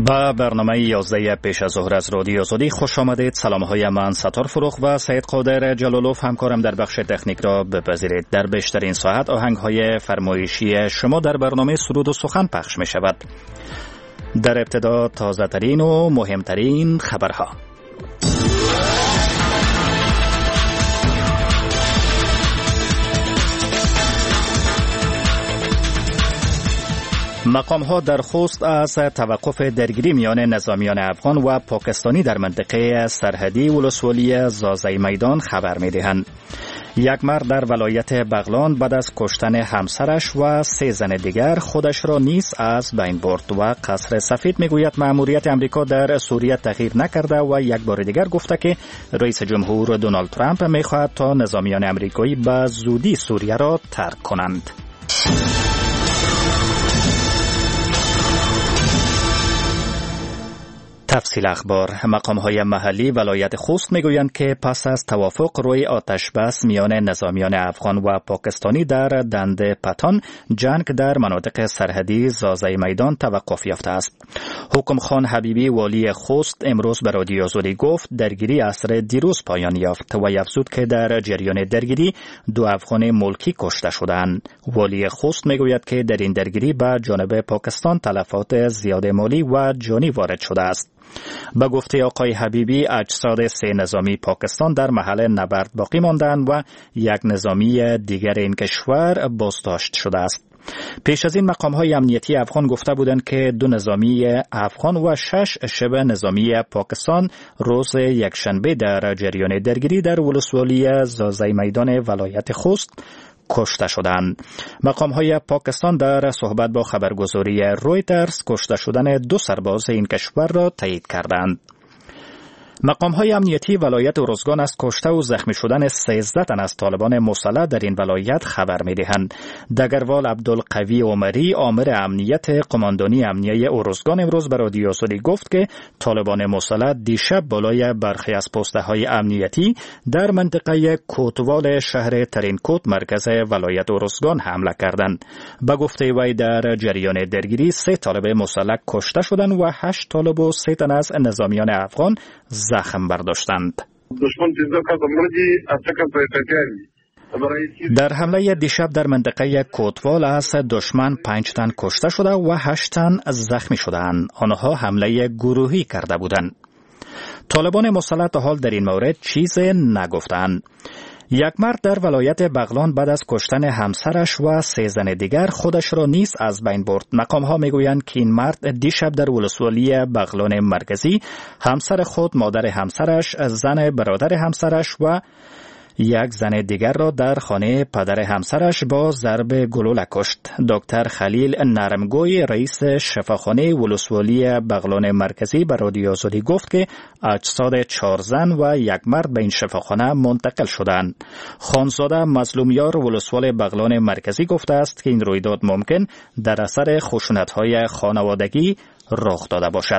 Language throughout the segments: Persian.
و برنامه 11 پیش از ظهر از رادیو آزادی خوش آمدید. سلام‌های من ستار فروخ و سید قادر جلالوف همکارم در بخش تکنیک را بپذیرید. در بیشترین ساعت آهنگ‌های فرمایشی شما در برنامه سرود و سخن پخش می شود. در ابتدا تازه ترین و مهمترین خبرها. مقام‌ها در خوست از توقف درگیری میان نظامیان افغان و پاکستانی در منطقه سرحدی ولسوالی زازای میدان خبر می‌دهند. یک مرد در ولایت بغلان بعد از کشتن همسرش و 3 زن دیگر خودش را نیز از بین برد و قصر سفید میگوید مأموریت امریکا در سوریه تغییر نکرده و یک بار دیگر گفته که رئیس جمهور دونالد ترامپ می‌خواهد تا نظامیان امریکایی به زودی سوریه را ترک کنند. تفصیل اخبار. مقام‌های محلی ولایت خوست میگویند که پس از توافق روی آتش بس میان نظامیان افغان و پاکستانی در دند پتان، جنگ در مناطق سرحدی زازای میدان توقف یافته است. حکم خان حبیبی والی خوست امروز به رادیو آزادی گفت درگیری عصر دیروز پایان یافت و افزود که در جریان درگیری 2 افغان ملکی کشته شدند. والی خوست میگوید که در این درگیری به جانب پاکستان تلفات زیاد مالی و جانی وارد شده است. به گفته آقای حبیبی اجساد 3 نظامی پاکستان در محل نبرد باقی ماندند و یک نظامی دیگر این کشور بازداشت شده است. پیش از این مقام‌های امنیتی افغان گفته بودند که 2 نظامی افغان و 6 شبه نظامی پاکستان روز یکشنبه در جریان درگیری در ولسوالی زازای میدان ولایت خوست کشته شدند. مقام‌های پاکستان در صحبت با خبرگزاری رویترز کشته شدن 2 سرباز این کشور را تایید کردند. مقام‌های امنیتی ولایت ارزگان از کشته و زخمی شدن 13 تن از طالبان مسلح در این ولایت خبر می‌دهند. دگروال عبدالقوی عمری آمر امنیت قماندانی امنیه ارزگان امروز به رادیو آزادی گفت که طالبان مسلح دیشب بالای برخی از پست‌های امنیتی در منطقه کوتوال شهر ترینکوت مرکز ولایت ارزگان حمله کردند. به گفته وی در جریان درگیری 3 طالب مسلح کشته شدند و 8 طالب و 3 تن از نظامیان افغان زخم برداشتند. در حمله دیشب در منطقه کوتوال از دشمن 5 تن کشته شده و 8 تن زخمی شدند. آنها حمله گروهی کرده بودند. طالبان مسلح تا حال در این مورد چیزی نگفتند. یک مرد در ولایت بغلان بعد از کشتن همسرش و 3 زن دیگر خودش را نیز از بین برد. مقام‌ها میگویند که این مرد دیشب در ولسوالی بغلان مرکزی همسر خود، مادر همسرش، زن برادر همسرش و 1 زن دیگر را در خانه پدر همسرش با ضرب گلوله کشت. دکتر خلیل نرمگوی رئیس شفاخانه ولسوالی بغلان مرکزی به رادیو آزادی گفت که اجساد 4 زن و 1 مرد به این شفاخانه منتقل شدند. خانزاده مظلومیار ولسوال بغلان مرکزی گفته است که این رویداد ممکن در اثر خشونت‌های خانوادگی رخ داده باشد.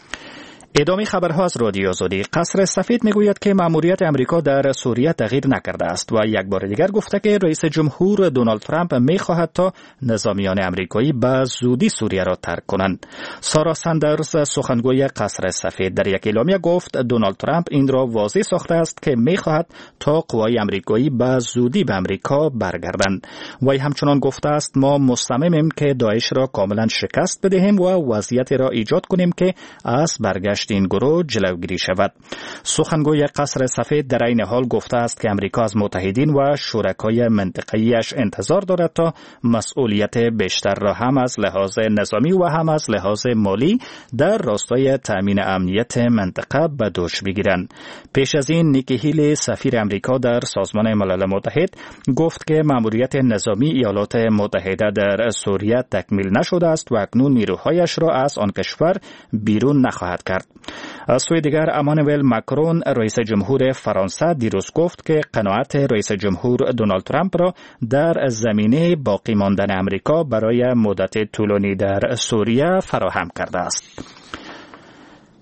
ادامه خبرها از رادیو آزادی. قصر سفید میگوید که مأموریت امریکا در سوریه تغییر نکرده است و یک بار دیگر گفته که رئیس جمهور دونالد ترامپ میخواهد تا نظامیان امریکایی به زودی سوریه را ترک کنند. سارا ساندرز سخنگوی قصر سفید در یک اعلامیه گفت دونالد ترامپ این را واضح ساخته است که میخواهد تا قوای امریکایی به زودی به امریکا برگردند. وی همچنان گفته است ما مصممیم که داعش را کاملا شکست بدهیم و وضعیتی را ایجاد کنیم که از برگشت این گروه جلوگیری شود. سخنگوی قصر سفید در این حال گفته است که امریکا از متحدین و شرکای منطقه‌ایش انتظار دارد تا مسئولیت بیشتر را هم از لحاظ نظامی و هم از لحاظ مالی در راستای تأمین امنیت منطقه به دوش بگیرند. پیش از این نیکی هیلی سفیر امریکا در سازمان ملل متحد گفت که مأموریت نظامی ایالات متحده در سوریه تکمیل نشده است و اکنون نیروهایش را از آن کشور بیرون نخواهد کرد. از سوی دیگر امانوئل ماکرون رئیس جمهور فرانسه دیروز گفت که قناعت رئیس جمهور دونالد ترامپ را در زمینه باقی ماندن امریکا برای مدت طولانی در سوریه فراهم کرده است.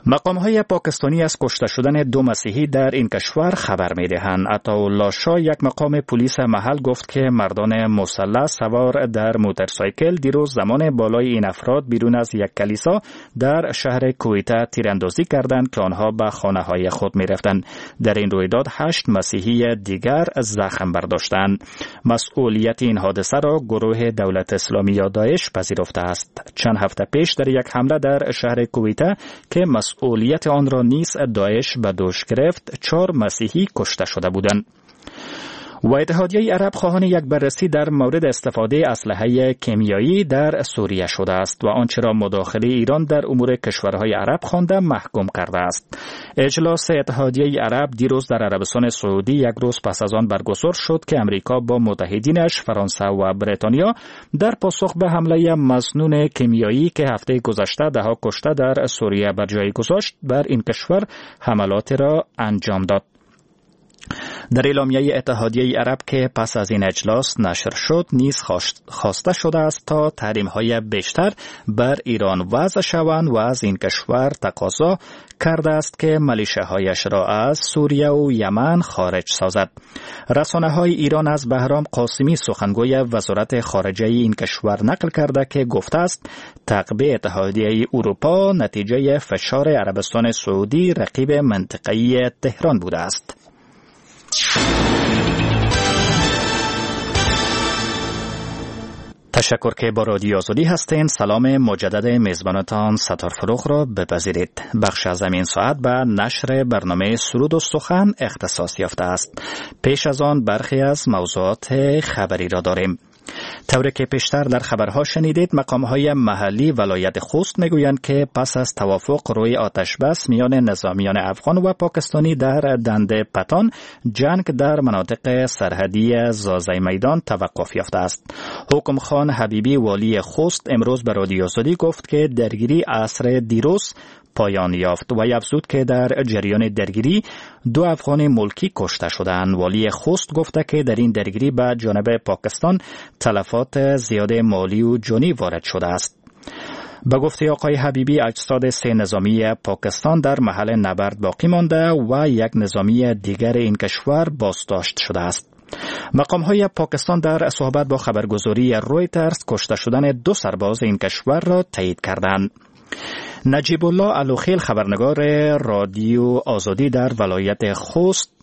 مقام‌های پاکستانی از کشته شدن 2 مسیحی در این کشور خبر می‌دهند. عطاالله شاه، یک مقام پلیس محل، گفت که مردان مسلح سوار در موتورسایکل دیروز زمان بالای این افراد بیرون از یک کلیسا در شهر کویتا تیراندازی کردند که آنها به خانه‌های خود می‌رفتند. در این رویداد 8 مسیحی دیگر زخم برداشتند. مسئولیت این حادثه را گروه دولت اسلامی یا داعش پذیرفته است. چند هفته پیش در یک حمله در شهر کویتا که مسئولیت آن را نیز داعش به دوش گرفت، 4 مسیحی کشته شده بودند. و اتحادیه عرب خواهان یک بررسی در مورد استفاده اسلحه کیمیایی در سوریه شده است و آنچه را مداخله ایران در امور کشورهای عرب خوانده محکوم کرده است. اجلاس اتحادیه عرب دیروز در عربستان سعودی یک روز پس از آن برگزار شد که امریکا با متحدینش فرانسه و بریتانیا در پاسخ به حمله مسنون کیمیایی که هفته گذشته 10 کشته در سوریه بر جای گذاشت بر این کشور حملات را انجام داد. در اعلامیه اتحادیه عرب که پس از این اجلاس نشر شد نیز خواسته شده است تا تحریم‌های بیشتر بر ایران وضع شوند و از این کشور تقاضا کرده است که ملیشه‌هایش را از سوریه و یمن خارج سازد. رسانه‌های ایران از بهرام قاسمی سخنگوی وزارت خارجه این کشور نقل کرده که گفته است تعقیب اتحادیه اروپا نتیجه فشار عربستان سعودی رقیب منطقه‌ای تهران بوده است. تشکر که با رادیو آزادی هستین. سلام مجدد میزبانتان ستار فروغ را بپذیرید. بخش از این ساعت به نشر برنامه سرود و سخن اختصاص یافته است. پیش از آن برخی از موضوعات خبری را داریم. طوری که پیشتر در خبرها شنیدید، مقام‌های محلی ولایت خوست میگویند که پس از توافق روی آتش بس میان نظامیان افغان و پاکستانی در دنده پتان، جنگ در مناطق سرحدی زازای میدان توقف یافته است. حکم خان حبیبی والی خوست امروز به رادیو آزادی گفت که درگیری عصر دیروز پایان یافت و افزود که در جریان درگیری 2 افغان ملکی کشته شدند. والی خوست گفته که در این درگیری به جانب پاکستان تلفات زیاد مالی و جانی وارد شده است. به گفته آقای حبیبی اجساد 3 نظامی پاکستان در محل نبرد باقی مانده و یک نظامی دیگر این کشور بازداشت شده است. مقام‌های پاکستان در صحبت با خبرگزاری رویترز کشته شدن 2 سرباز این کشور را تایید کردند. نجیب الله علوخیل خبرنگار رادیو آزادی در ولایت خوست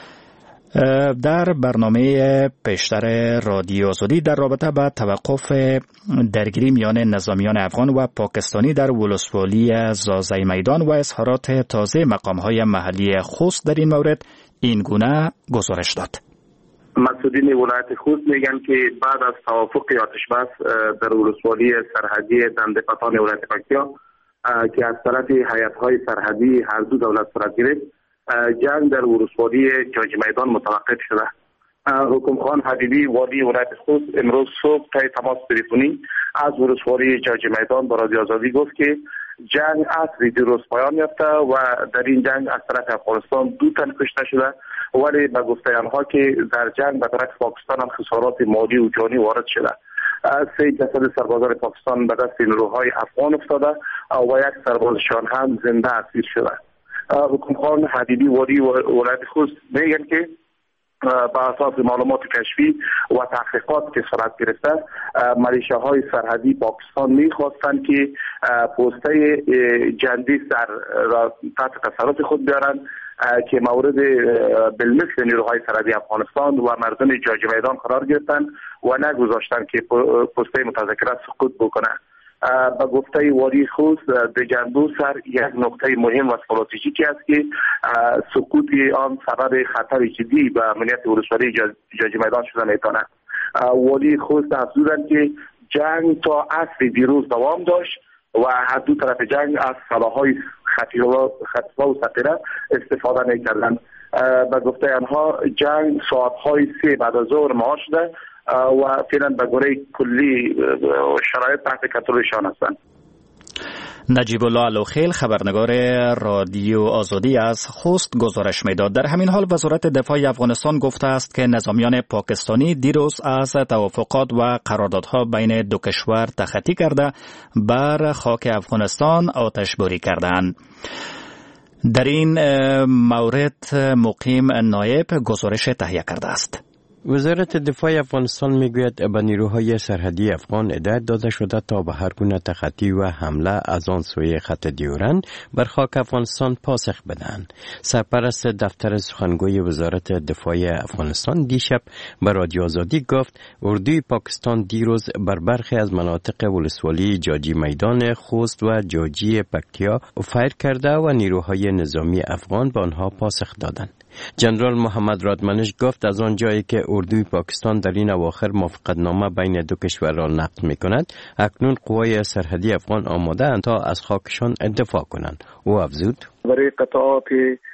در برنامه پیشتر رادیو آزادی در رابطه با توقف درگیری میان نظامیان افغان و پاکستانی در ولسوالی زازای میدان و اظهارات تازه مقام‌های محلی خوست در این مورد این گونه گزارش داد. مسئولین ولایت خوست میگن که بعد از توافق آتش بس در ولسوالی سرحدی دنده پتان ولایت پکتیا که از طرف هیئت‌های سرحدی هر دو دولت صورت گرفت، جنگ در ولسوالی جاج میدان متوقف شده. حکم خان حبیبی والی ولایت خوست امروز صبح طی تماس تلفنی از ولسوالی جاج میدان با رادیو آزادی گفت که جنگ عصر دیروز پایان یافته و در این جنگ از طرف افغانستان 2 تن کشته شده، ولی به گفته آنها که در جنگ به طرف پاکستان هم خسارات مالی و جانی وارد شده. 3 جسد سربازان پاکستان به دست نیروهای افغان افتاده و 1 سربازشان هم زنده اسیر شده. حکم خان حبیبی والی ولایت خوست میگن که بر اساس معلومات کشفی و تحقیقات که صورت گرفته، ملیشه‌های سرحدی پاکستان می‌خواستند که پوسته جندی سر را تحت تصرف خود بیارند که مورد بالمثل نیروهای سرحدی افغانستان و مردم جاج میدان قرار گرفتند و نگذاشتند که پوسته متذکره سقوط بکنه. به گفته والی خوست به جنبو سر یک نقطه مهم و استراتژیکی است که سقوط آن سبب خطر جدی به امنیت ولسوالی جاج میدان شده میتونه. والی خوست افزودند که جنگ تا عصر دیروز دوام داشت و هر دو طرف جنگ از سلاح‌های خفیه و ثقیله استفاده می‌کردند. به گفته آنها جنگ ساعت‌های 3 بعد از ظهر مهار شده و فعلا به گونه کلی شرایط تحت کنترلشان هستند. نجیب الله علوخیل خبرنگار رادیو آزادی از خوست گزارش میداد. در همین حال وزارت دفاع افغانستان گفته است که نظامیان پاکستانی دیروز از توافقات و قراردادها بین دو کشور تخطی کرده بر خاک افغانستان آتشباری کردند. در این مورد مقیم نایب گزارش تهیه کرده است. وزارت دفاع افغانستان میگوید به نیروهای سرحدی افغان هدایت داده شده تا به هر گونه تخطی و حمله از آن سوی خط دیورند بر خاک افغانستان پاسخ بدهند. سرپرست دفتر سخنگوی وزارت دفاع افغانستان دیشب به رادیو آزادی گفت اردوی پاکستان دیروز بر برخی از مناطق ولسوالی جاجی میدان خوست و جاجی پکتیا فایر کرده و نیروهای نظامی افغان به آنها پاسخ دادند. جنرال محمد رادمنش گفت از آن جایی که اردوی پاکستان در این اواخر موافقتنامه بین دو کشور را نقض می‌کند، اکنون قوای سرحدی افغان آماده اند تا از خاکشان دفاع کنند. او افزود: برای قطعات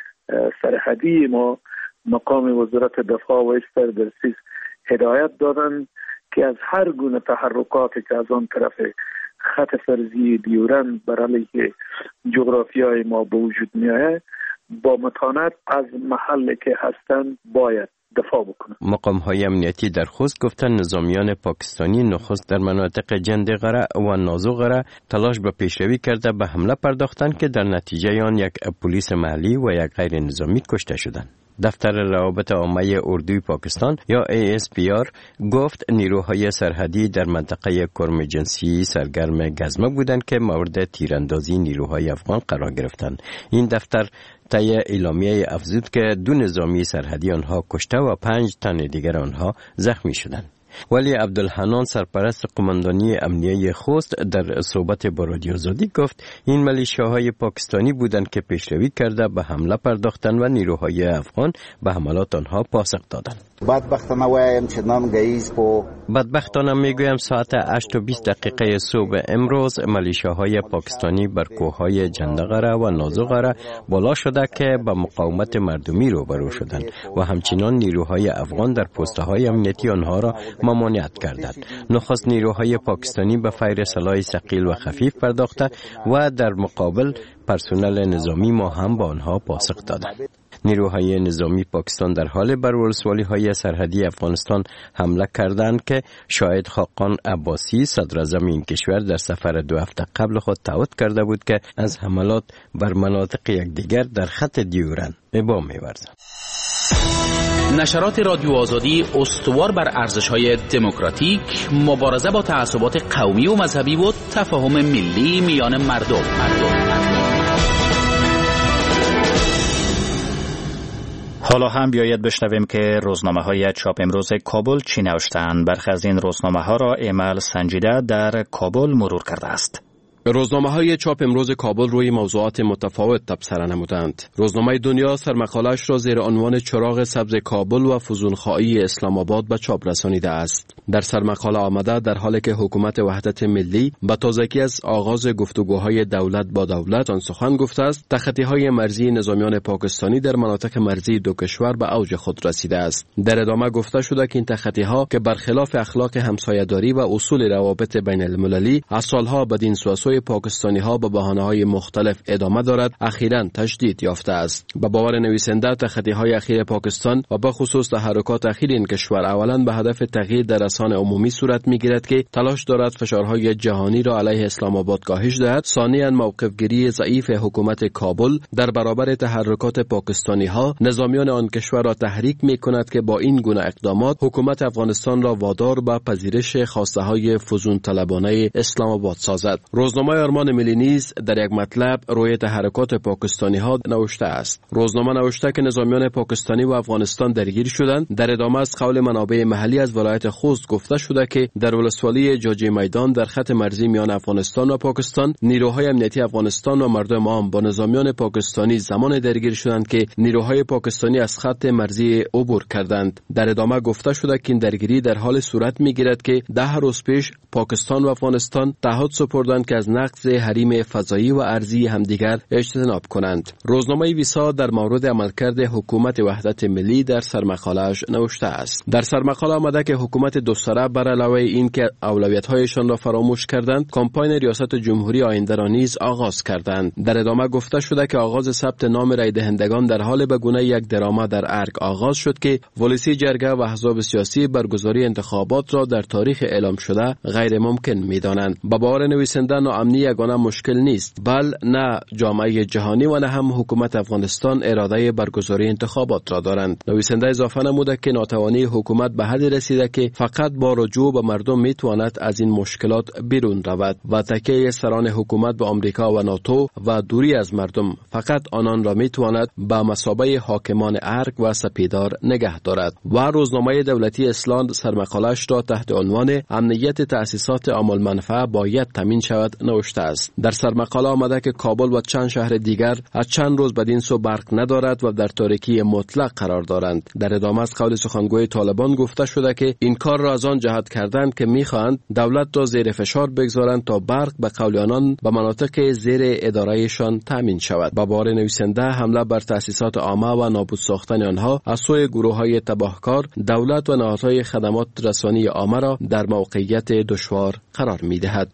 سرحدی ما مقام وزارت دفاع و استردرسیس هدایت دادند که از هر گونه تحرکاتی که از آن طرف خط فرضی دیورند بر علیه جغرافیای ما به وجود می‌آید با متانت از محلی که هستند باید دفاع بکنند. مقام‌های امنیتی در خوست گفتند نظامیان پاکستانی نخست در مناطق جندقره و نازوغره تلاش به پیشروی کرده به حمله پرداختند که در نتیجه آن یک پلیس محلی و یک غیر نظامی کشته شدند. دفتر روابط عامه اردوی پاکستان یا ASPR گفت نیروهای سرحدی در منطقه کرم جنسی سرگرم گزمه بودند که مورد تیراندازی نیروهای افغان قرار گرفتند. این دفتر طی اعلامیه افزود که 2 نظامی سرحدی آنها کشته و 5 تن دیگر آنها زخمی شدند. ولی عبدالحنان سرپرست قماندانی امنیه خوست در صحبت با رادیو آزادی گفت این ملیشیاهای پاکستانی بودند که پیشروی کرده به حمله پرداختند و نیروهای افغان به حملات آنها پاسخ دادند. بدبختانه میگویم ساعت 8:20 صبح امروز ملیشیاهای پاکستانی بر کوههای جندقره و نازوغره بالا شده که به مقاومت مردمی روبرو شدند و همچنان نیروهای افغان در پست‌های امنیتی آنها را ممانعت کردند. نخست نیروهای پاکستانی به فیر سلاح ثقیل و خفیف پرداخته و در مقابل پرسنل نظامی ما هم با آنها پاسخ دادند. نیروهای نظامی پاکستان در حال بر ولسوالی‌های سرحدی افغانستان حمله کردند که شاهد خاقان عباسی صدراعظم این کشور در سفر 2 هفته قبل خود تعهد کرده بود که از حملات بر مناطق یکدیگر در خط دیورند ابا می‌ورزند. نشرات رادیو آزادی استوار بر ارزش‌های دموکراتیک، مبارزه با تعصبات قومی و مذهبی و تفاهم ملی میان مردم. حالا هم بیاید بشنویم که روزنامه‌های چاپ امروز کابل چی نوشته‌اند. برخی از این روزنامه‌ها را ایمل سنجیده در کابل مرور کرده است. روزنامه‌های چاپ امروز کابل روی موضوعات متفاوت تبصره نمودند. روزنامه دنیا سرمقاله‌اش را زیر عنوان چراغ سبز کابل و فزونخواهی اسلام آباد به چاپ رسانیده است. در سرمقاله آمده در حالی که حکومت وحدت ملی به تازگی از آغاز گفتگوهای دولت با دولت آن سخن گفته است، تخطی‌های مرزی نظامیان پاکستانی در مناطق مرزی دو کشور به اوج خود رسیده است. در ادامه گفته شده که این تخطی‌ها که برخلاف اخلاق همسایه‌داری و اصول روابط بین‌المللی از سالها بدین سوی پاکستانی‌ها به بهانه‌های مختلف ادامه دارد، اخیراً تجدید یافته است. به باور نویسنده تخطی‌های اخیر پاکستان و به خصوص تحرکات اخیر این کشور اولاً به هدف تغییر در رسانه عمومی صورت می‌گیرد که تلاش دارد فشارهای جهانی را علیه اسلام آباد کاهش دهد. ثانیاً موقف‌گیری ضعیف حکومت کابل در برابر تحرکات پاکستانی‌ها نظامیان آن کشور را تحریک می‌کند که با این گونه اقدامات حکومت افغانستان را وادار به پذیرش خواسته‌های فزون طلبانه اسلام آباد سازد. روزنامه آرمان ملی نیز در یک مطلب روی تحرکات پاکستانی‌ها نوشته است. روزنامه نوشته که نظامیان پاکستانی و افغانستان درگیر شدند. در ادامه از قول منابع محلی از ولایت خوست گفته شده که در ولسوالی جاجی میدان در خط مرزی میان افغانستان و پاکستان نیروهای امنیتی افغانستان و مردم عام با نظامیان پاکستانی زمان درگیر شدند که نیروهای پاکستانی از خط مرزی عبور کردند. در ادامه گفته شده که این درگیری در حال صورت می‌گیرد که 10 روز پیش پاکستان و افغانستان تعهد سپردند که از از نقض حریم فضایی و ارضی همدیگر اجتناب کنند. روزنامه ویسا در مورد عملکرد حکومت وحدت ملی در سرمقاله‌اش نوشته است. در سرمقاله آمده که حکومت دو سره بر علاوه این که اولویت‌هایشان را فراموش کردند، کمپاین ریاست جمهوری آینده را نیز آغاز کردند. در ادامه گفته شده که آغاز ثبت نام رای دهندگان در حال به گونه یک دراما در ارگ آغاز شد که ولسی جرگه و احزاب سیاسی برگزاری انتخابات را در تاریخ اعلام شده غیر ممکن می‌دانند. با باور نویسنده ناامنی یگانه مشکل نیست، بل نه جامعه جهانی و نه هم حکومت افغانستان اراده برگزاری انتخابات را دارند. نویسنده اضافه نموده که ناتوانی حکومت به حدی رسیده که فقط با رجوع به مردم میتواند از این مشکلات بیرون رود و تکیه سران حکومت به آمریکا و ناتو و دوری از مردم فقط آنان را میتواند به مثابه حاکمان ارگ و سپیدار نگه دارد. و روزنامه دولتی اسلاند سرمقاله‌اش را تحت عنوان امنیت تأسیسات عامل منفعه باید تامین شود نوشته است. در سرمقاله آمده که کابل و چند شهر دیگر از چند روز بدین سو برق ندارد و در تاریکی مطلق قرار دارند. در ادامه از قول سخنگوی طالبان گفته شده که این کار را از آن جهت کردند که میخواهند دولت را زیر فشار بگذارند تا برق به قول آنان به مناطق زیر ادارهشان تامین شود. با باور نویسنده حمله بر تأسیسات عامه و نابود ساختن آنها از سوی گروه‌های تباهکار دولت و نهادهای خدمات رسانی عامه را در موقعیت دشوار قرار می‌دهد.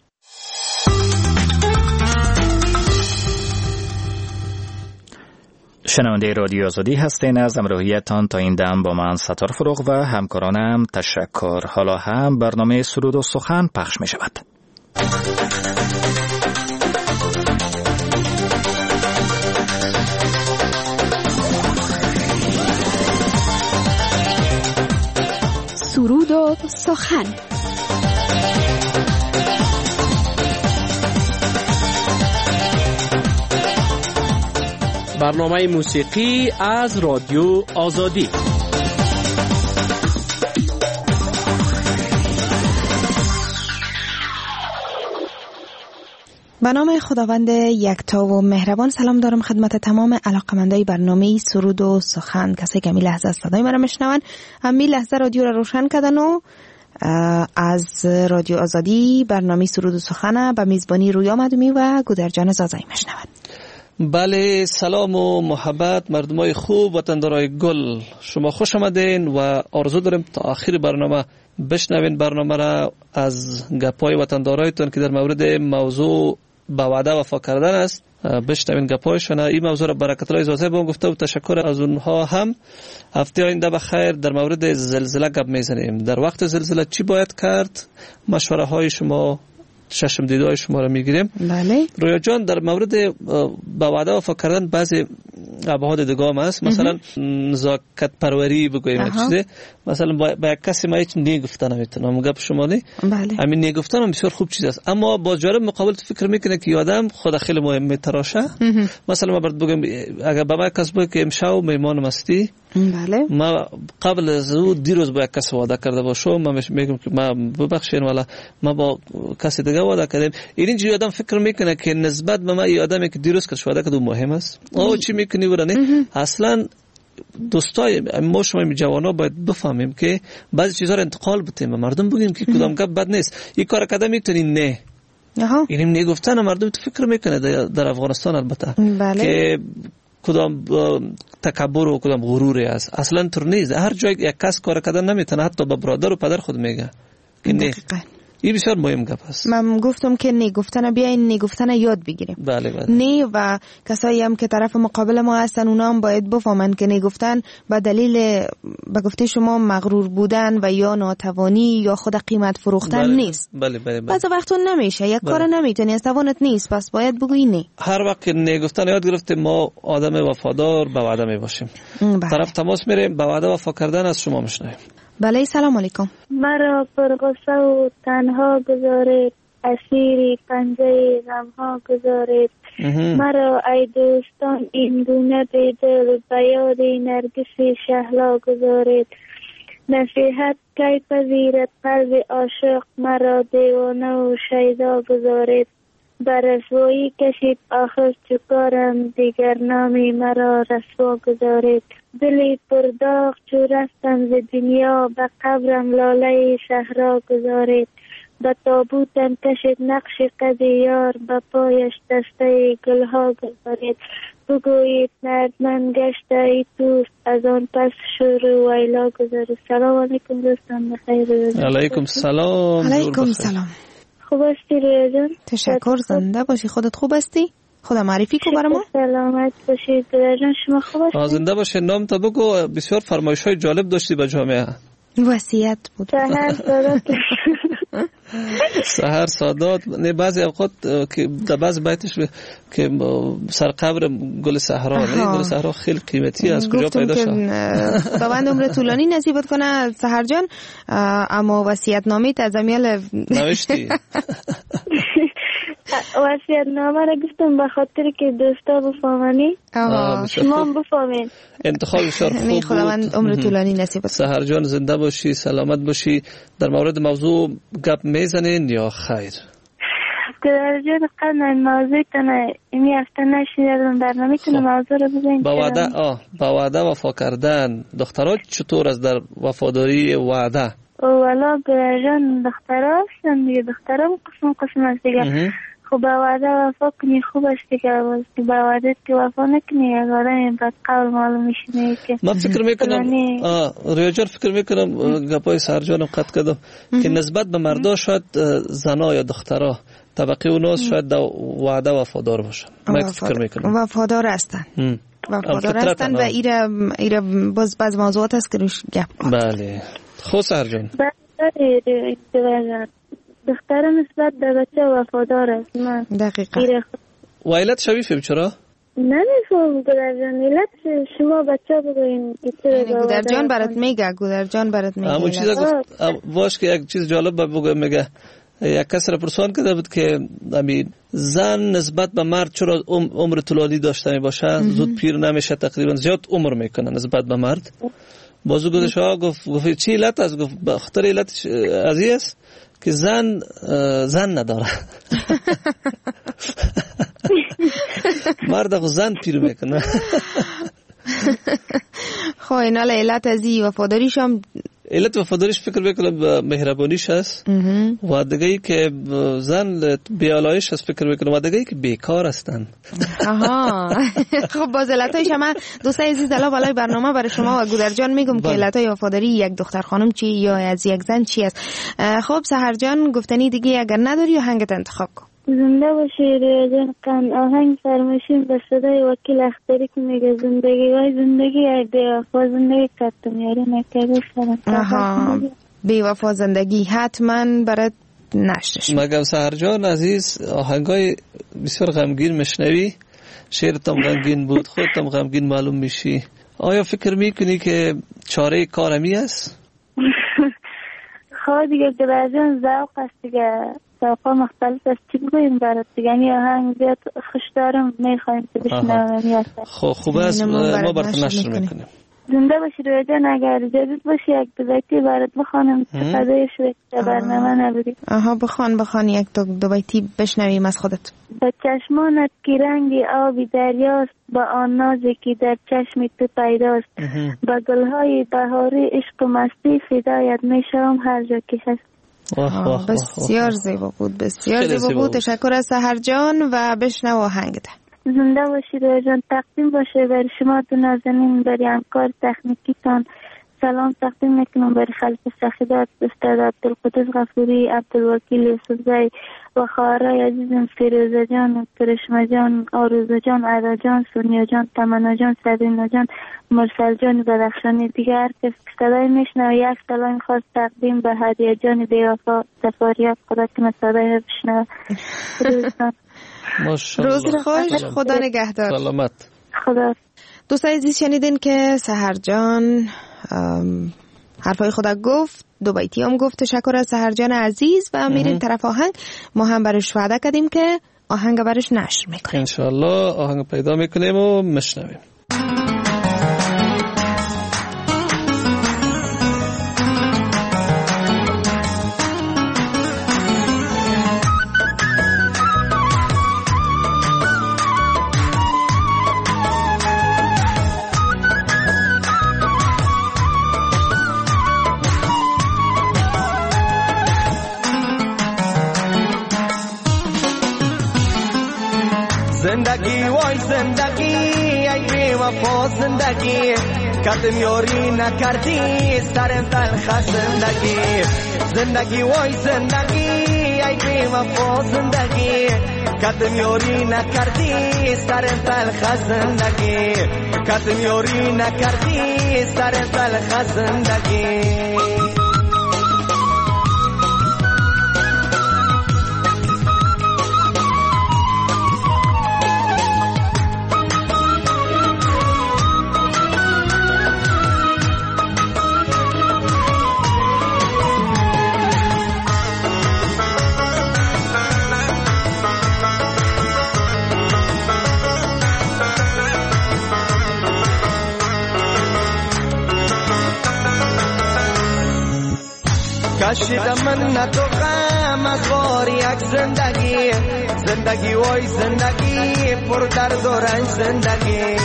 شنونده رادیو آزادی هستین. از همراهیتان تا این دم با من ستار فروغ و همکارانم تشکر. حالا هم برنامه سرود و سخن پخش می شود. سرود و سخن. برنامه موسیقی از رادیو آزادی. به نام خداوند یکتا و مهربان سلام دارم خدمت تمام علاقمندای برنامه سرود و سخن. کسی که می لحظه صدای مرا میشنون همی لحظه رادیو را روشن کردن و از رادیو آزادی برنامه سرود و سخن به میزبانی رویا مدومی و گودرجان زازایی میشنون. بله، سلام و محبت مردمای خوب، وطندارای گل، شما خوش آمدین و آرزو داریم تا آخر برنامه بشنوین برنامه را از گپای وطندارایتون که در مورد موضوع با وعده وفا کردن است. بشنوین گپایشون. این موضوع را برکت الله اجازه بهم گفته و تشکر از اونها. هم هفته آینده بخیر در مورد زلزله گپ میزنیم. در وقت زلزله چی باید کرد؟ مشوره های شما، چشم دیدای شما را میگیریم. بله رویا جان، در مورد با وعده وفا کردن بعضی ابعاد دیگه هم هست. مثلا نزاکت پروری بگویم چیزی، مثلا با یک کسی ما هیچ نگفتن نمیتونم گپ شما نی. بله همین نگفتن هم بسیار خوب چیز است، اما با جانب مقابل فکر میکنه که آدم خود خیلی مهمه تراشه. مثلا ما برات بگم اگر با ما کس بگه که امشب میهمان مستی، بله ما قبل از او دیروز با یک کس وعده کرده باشم، من میگم که ما ببخشید والا ما با کسی دیگه وعده کردیم. اینجوری آدم فکر میکنه که نسبت به ما این آدمی که دیروز کس وعده کرده مهم است. او چی میکنی ورانه؟ اصلا دوستای ما شما جوانا باید بفهمیم که بعضی چیزا رو انتقال بدیم به مردم، بگیم که کدام گپ بد نیست، این کار کردن میتونی نه. اینم نگفتن مردم تو فکر میکنه در افغانستان البته که کدام تکبر و کدام غروری است. اصلا طور نیست. هر جای یک کس کار کردن نمیتونه، حتی با برادر و پدر خود میگه که نه. این بسیار مهم گپ است. من گفتم که نگفتن بیاین نگفتن یاد بگیریم. بله بله. نه و کسایی هم که طرف مقابل ما هستن اونا هم باید بفهمن که نگفتن به دلیل به گفته شما مغرور بودن و یا ناتوانی یا خود قیمت فروختن نیست. بله بله. بعضی وقتا نمیشه، یک کار نمیتونی، از توانت نیست، پس باید بگویی نه. هر وقت نگفتن یاد گرفتیم ما آدم وفادار به وعده میباشیم. طرف تماس میریم، به وعده وفا کردن از شما میشنویم. بله سلام علیکم. مرا پرغصه و تنها گذارید، اسیری پنجه غمها گذارید. مرا ای دوستان این گونه بیدل به یاد نرگس شهلا گذارید. نصیحت کی پذیرد قلب عاشق، مرا دیوانه و شیدا گذارید. بر رسوایی کشید آخر چکارم، دیگر نامی مرا رسوا گذارید. دلی پرداغ چو رفتم ز دنیا، به قبرم لاله صحرا گذارید. به تابوتم کشید نقش قد یار، به پایش دسته گلها گذارید. بگویید نردمن گشته ای توست، از آن پس شروع ویلا گذارید. سلام علیکم دوستان، بخیر. علیکم سلام. علیکم سلام. خوب هستی رویا جان؟ تشکر، زنده باشی. خودت خوب هستی؟ خدا معرفی کو برام. سلامت باشید رویا جان، شما خوب هستی؟ زنده باشی. نام تا بگو. بسیار فرمایش‌های جالب داشتی به جامعه. وصیت بود. سحر سادات. نه بعضی اوقات که در بعض بیتش که سر قبر گل صحرا، نه گل صحرا خیلی قیمتی است، کجا پیدا شد؟ خداوند عمر طولانی نصیبت کنه سحر جان. اما وصیت نامه از امیال نوشتی؟ وصیت نامه را گفتم به خاطر که دوستا بفهمانی، شما بفهمین. انتخاب بسیار خوب بود. خداوند عمر طولانی نصیبت کنه. سحر جان زنده باشی، سلامت باشی. در مورد موضوع گپ میزنین یا خیر؟ در جان قدر موضوع تنه این هفته نشیدم، برنامه تنه موضوع رو بزنید. با وعده وفا کردن. دخترها چطور از در وفاداری وعده؟ والا برجان دخترها هستن دیگه، دخترها قسم هست دیگه. خب با وعده وفا کنی خوب است دیگه، با وعده که وفا نکنی یک آدم بد قول معلوم میشه که من فکر میکنم ریاجر فکر میکنم گپای سرجانم قطع کردم که نسبت به مردا شاید زنا یا دخترها طبقه اوناس شاید وعده وفادار باشن. من فکر میکنم وفادار هستن، وفادار هستن و ایره باز موضوعات است که روش گپ. بله. خب سرجان دختر نسبت به بچه وفادار است. من دقیقا و علت شویفه چرا؟ نمیفهم گودرجان، علت شما بچه بگوین. گودرجان برات میگه، گودرجان برات میگه. همون چیز باش که یک چیز جالب بگم. میگه یک کس را پرسان کرده بود که زن نسبت به مرد چرا عمر طولانی داشته می باشه، زود پیر نمیشه، تقریبا زیاد عمر میکنه نسبت به مرد. بازو گذاشت گفت چی علت است؟ گفت بخاطر علتش از این است که زن نداره. مرد زن پیر میکنه. خب این حالا علت از این وفاداریش هم علت وفاداریش فکر میکنم مهربانیش هست و دیگه ای که زن بیالایش هست فکر میکنم و دیگه ای که بیکار هستن. خب باز علتایش هم دوستای عزیز الان بالای برنامه برای شما و گودرجان میگم که علتای وفاداری یک دختر خانم چی یا از یک زن چی است. خب سحر جان گفتنی دیگه اگر نداری آهنگت انتخاب کن. زنده باشی رویا جان. قن آهنگ فرمایشیم به صدای وکیل اختری که میگه زندگی وای زندگی ای بی‌وفا زندگی کردم یاری نکرده سرم. بی‌وفا زندگی حتما برات نشرش. مگم سحر جان عزیز آهنگای بسیار غمگین مشنوی، شعرتم غمگین بود، خودتم غمگین معلوم میشی. آیا فکر میکنی که چاره کارمی است؟ خب دیگه گودرجان ذوق است دیگه، ذوقا مختلف است. چی بگویم برات دیگه؟ یعنی آهنگ زیاد خوش دارم میخوایم که بشنویم. خب خوب است، ما برات نشر میکنیم. زنده باشی رویا جان. اگر اجازه باشه یک دو بیتی برات بخوانم فدای شوی که برنامه نبودی. بخوان یک دو بیتی بشنویم از خودت. با چشمانت که رنگی آبی دریاست، با آن نازی که در چشم تو پیداست، با گلهای بهاری عشق و مستی فدایت میشم هر جا که هست. بسیار زیبا بود، بسیار زیبا بود. تشکر از سحر جان و بشنو آهنگت. زنده باشید رویا جان. تقدیم باشه بر شما دو نازنین، بر همکار تکنیکیتان. سلام تقدیم میکنم بر خلف سخیدات استاد عبدالقدس غفوری، عبدالوکیل یوسفزی و خواهرای عزیزم فیروزه جان، کرشمه جان، آروزه جان، عدا جان، سونیا جان، تمنا جان، سبینا جان، مرسل جان بدخشانی. دیگه هر کس که صدای میشنوه یک سلام خاص تقدیم به هدیه جان بی‌وفا سفاریات. خدا کنه صدای بشنوه. روز خوش، خدا نگهدار. سلامت. خدا. دوستای عزیز شنیدین که سحر جان حرفای خدا گفت، دو بیتی هم گفت. تشکر از سحر جان عزیز و میریم طرف آهنگ. ما هم برش وعده کردیم که آهنگ برش نشر میکنیم. انشالله آهنگ پیدا میکنیم و مشنویم. زندگی ای بی وفا زندگی کدم یاری نکردی سر تلخ زندگی زندگی وای زندگی ای بی وفا زندگی کدم یاری نکردی سر تلخ زندگی کدم یاری نکردی سر تلخ زندگی کشیدم من تو غم از بار یک زندگی زندگی وای زندگی پر درد و رنج زندگی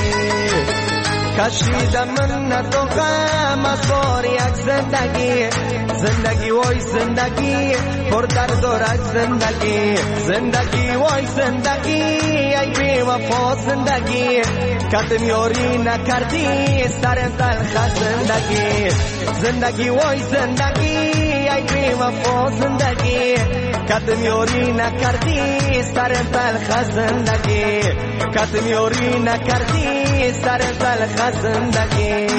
کشیدم من تو غم از بار یک زندگی زندگی وای زندگی پر درد و رنج زندگی زندگی وای زندگی ای بی وفا زندگی کدم یاری نکردی سر تلخ زندگی زندگی وای زندگی ای بی وفا زندگی کدم یاری نکردی سر تلخ زندگی کدم یاری نکردی سر تلخ زندگی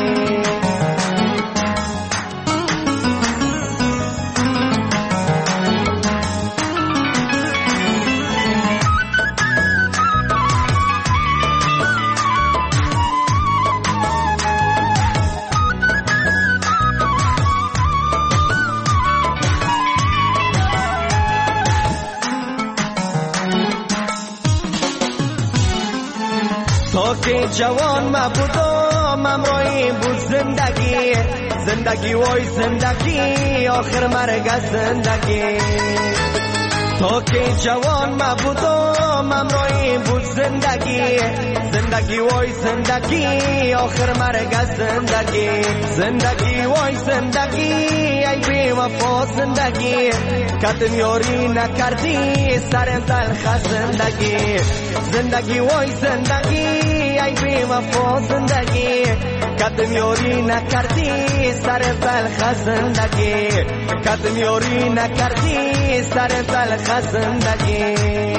تا که جوان ما بودم امروی بود زندگی زندگی وای زندگی آخر مرگ زندگی تا که جوان ما بودم امروی بود زندگی زندگی وای زندگی آخر مرگ زندگی زندگی وای زندگی ای بی وفا زندگی کدم یاری نکردی سر تلخ زندگی زندگی وای زندگی ای بی وفا زندگی کدم یاری نکردی سر تلخ زندگی کدم یاری نکردی سر تلخ زندگی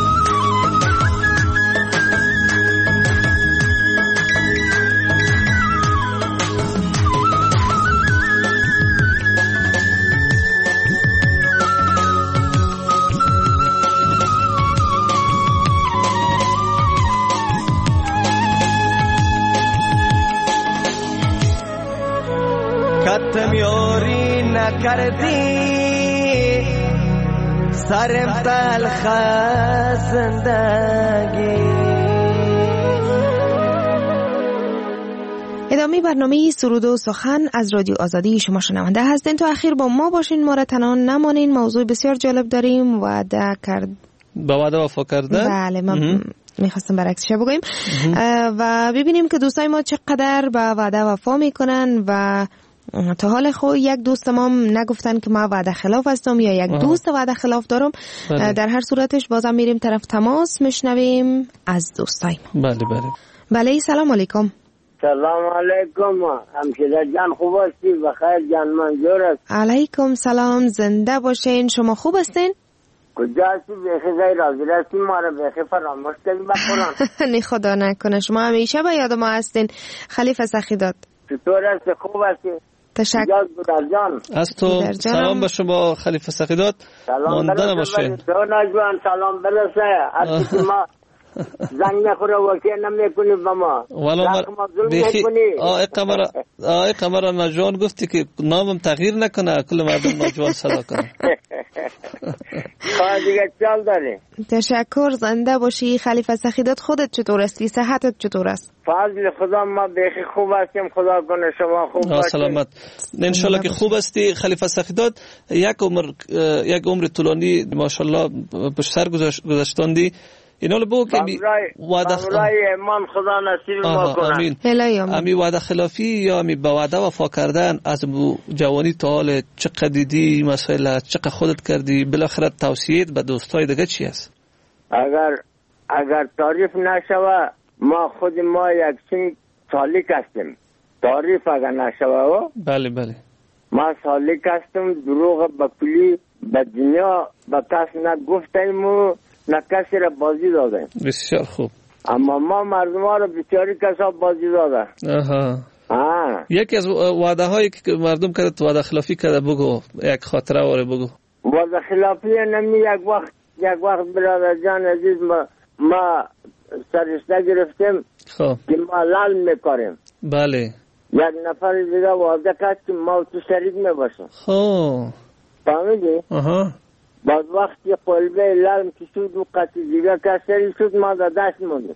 کدم یاری نکردی سرم تلخ زندگی. ادامه برنامه سرود و سخن از رادیو آزادی شما شنونده هستین. تا اخیر با ما باشین، ما را تنها نمانین. موضوع بسیار جالب داریم، وعده کرد به وعده وفا کرده. بله، ما میخواستم برعکسش بگویم و ببینیم که دوستای ما چقدر به وعده وفا میکنن. و تا حال خود یک دوست ما نگفتن که ما وعده خلاف هستم یا یک دوست وعده خلاف دارم. در هر صورتش بازم میریم طرف تماس، میشنویم از دوستای ما. بله سلام علیکم. سلام علیکم همشیره جان، خوب هستی؟ بخیر جان، منظور است. علیکم سلام، زنده باشین. شما خوب هستین؟ کجا هستی؟ بخیر راضی هستی؟ ما را بخیر فراموش کردی بخورم. نی خدا نکنه، شما همیشه به یاد ما هستین. خلیفه سخیداد چطور هستی؟ خوب هستی؟ تشکر از تو. سلام به شما خلیفه سخیداد. مانده نباشین. تو نجوان سلام برسه. از ما زنگ نخوره وکی نمیکنی با ما. والا بخی آقای قمر نجوان گفتی که نامم تغییر نکنه، کل مردم نجوان صدا کنه. خواه دیگه چال داری. تشکر، زنده باشی خلیفه سخیداد. خودت چطور هستی؟ صحتت چطور است؟ فضل خدا ما بخی خوب هستیم، خدا کنه شما خوب باشید. سلامت انشالله که خوب هستی خلیفه سخیداد. یک عمر طولانی ماشاءالله پشت سر گذاشتاندی. اینو بگو که وعده ایمان خدا نصیب ما کنه. امی وعده خلافی یا امی به وعده وفا کردن از جوانی تا حال چقدر دیدی مسائل، چقدر خودت کردی، بالاخره توصیه‌ات به دوستای دیگه چی است؟ اگر اگر تعریف نشوه ما خود ما یک چین سالیک هستیم. تعریف اگر نشوه بله بله ما سالیک هستم. دروغ به کلی به دنیا به کس نگفتیم و نه کسی را بازی دادیم. بسیار خوب. اما ما مردم ها را بسیاری کسا بازی داده. یکی از وعده هایی که مردم کرده وعده خلافی کرده بگو، یک خاطره واره بگو. وعده خلافی نمی یک وقت برادر جان عزیز ما سرشته گرفتیم که ما لال میکاریم. بله. یک نفر دیگه وعده کرد که ما تو شریک میباشیم. فهمیدی؟ بعد وقتی قلبه لالم کشید و قطعی دیگه کسری شد ما دا دست موندیم.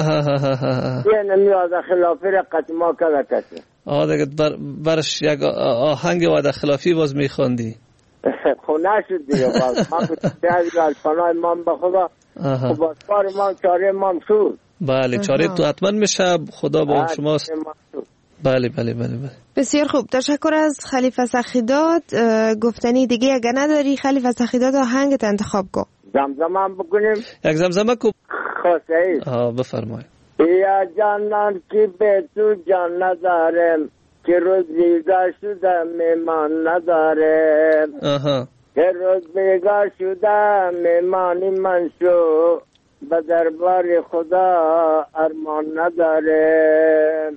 یه نمی وعده خلافی را قطع ما کرده کسی. دیگه برش یک آهنگ وعده خلافی باز میخوندی؟ خونه شد دیگه باز ما کتیازی از پناه امام به خدا باز کار امام چاره امام شد. بله چاره تو حتما میشه، خدا با شماست. بله بله بله بله. بسیار خوب، تشکر از خلیفه سخیداد. گفتنی دیگه اگر نداری خلیفه سخیداد آهنگت انتخاب کن. زمزمه هم بکنیم. یک زمزمه کو. خواه بفرمای. یا جانان کی به تو جان ندارم که روز بیگار شده میمان ندارم. که روز بیگار شده میمانی من شو به دربار خدا ارمان ندارم.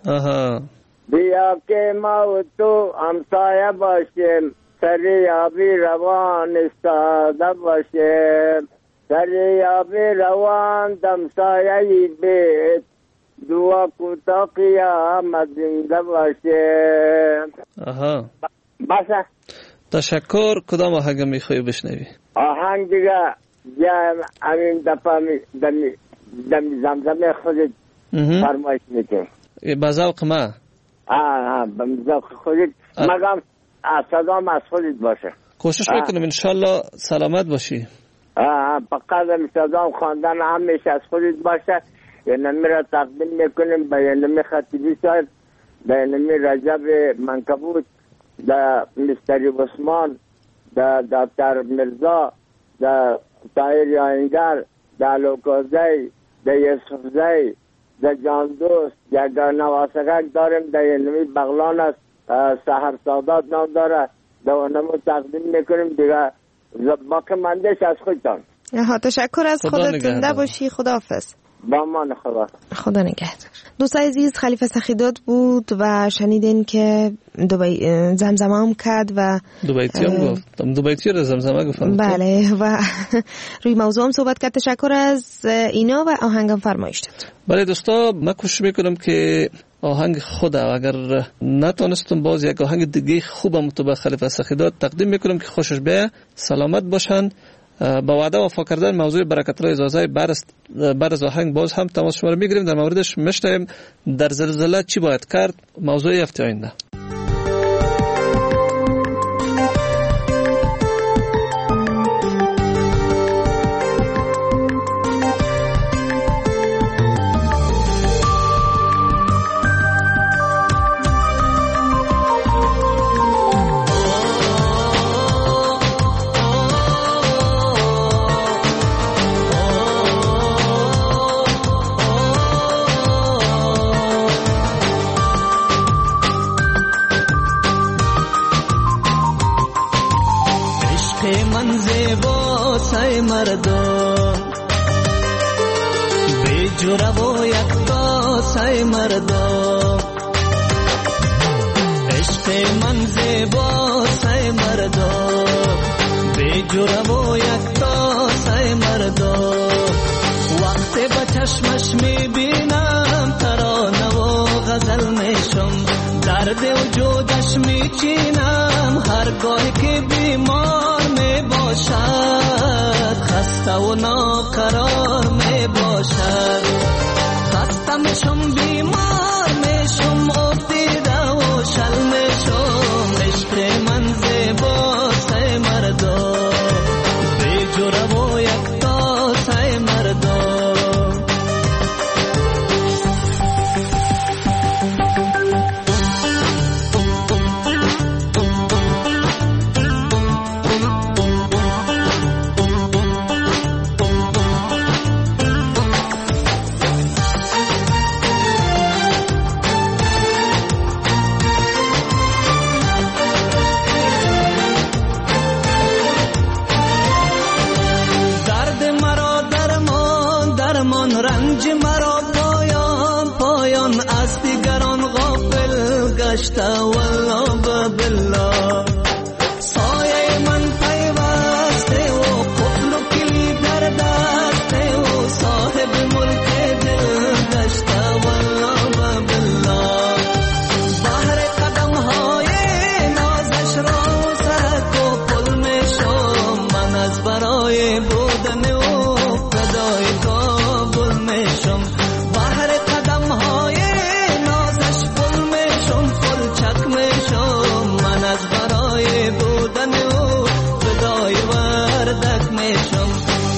بیا که ما و تو همسایه باشیم، سریابی روان استاده باشیم، سریابی روان دمسایه بیت دعا کوتا قیامت زنده باشیم. بسه. تشکر. کدام آهنگ میخوایی بشنوی؟ آهنگ دیگه همین دفعه دمی زمزمه خودت فرمایش میکنم. با ذوق ما. با ذوق خودت مگم صدام از خودت باشه. کوشش میکنم انشالله سلامت باشی. فقط صدام خواندن همیشه از خودت باشه. یعنی میره تقدیم میکنیم به یعنی خطیبی صاحب، به یعنی رجب منکبوت، به مستری عثمان، به دکتر مرزا، به طاهر آینگر، به لوکوزی، به یوسفزی، به جان دوست، یک نواسقک داریم در یعنی بغلان است، سحر سادات نام داره، به اونمو تقدیم میکنیم دیگه. باقی مندش از خودتان. تشکر از خودت. زنده باشی. خداحافظ. با من خدا نگهدار. دوستای عزیز، خلیفه سخیداد بود و شنیدین که زمزمه هم کرد و دوبیتی هم گفت. دوبیتی رو زمزمه گفتم. بله و روی موضوع هم صحبت کرد. تشکر از اینا و آهنگم فرمایش داد. بله دوستا، من کوشش میکنم که آهنگ خود اگر نتونستم باز یک آهنگ دیگه خوبم تو به خلیفه سخیداد تقدیم میکنم که خوشش بیه، سلامت باشن. با وعده وفا کردن موضوع برکت الله اجازه بعد از آهنگ باز هم تماس شما رو میگیریم، در موردش میشنویم در زلزله چی باید کرد، موضوع هفته آینده. گشته والله بالله سایه من پیوسته و قفل و کلید در دسته و صاحب ملک دل گشته والله بالله بحر قدم های نازش را سرک و پل می شم من از برای بودن و فدای کابل می شم بحر قدم های نازش پل می شم پل چک می شم من از برای بودن و فدای وردک می شم